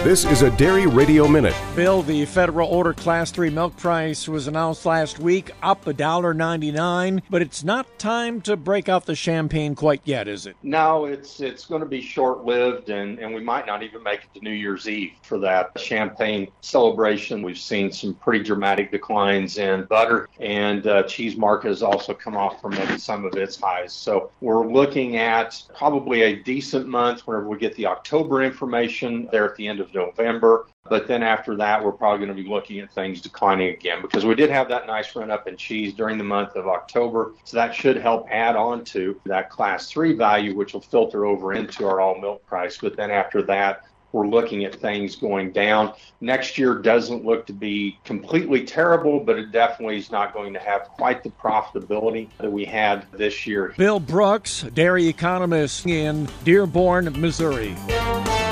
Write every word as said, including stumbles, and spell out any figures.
This is a Dairy Radio Minute. Bill, the federal order Class three milk price was announced last week, up one dollar and ninety-nine cents, but it's not time to break out the champagne quite yet, is it? No, it's it's going to be short-lived, and, and we might not even make it to New Year's Eve for that champagne celebration. We've seen some pretty dramatic declines in butter, and uh, cheese market has also come off from maybe some of its highs. So we're looking at probably a decent month whenever we get the October information there at the end of November. But then after that, we're probably going to be looking at things declining again, because we did have that nice run up in cheese during the month of October. So that should help add on to that class three value, which will filter over into our all milk price. But then after that, we're looking at things going down. Next year doesn't look to be completely terrible, but it definitely is not going to have quite the profitability that we had this year. Bill Brooks, dairy economist in Dearborn, Missouri.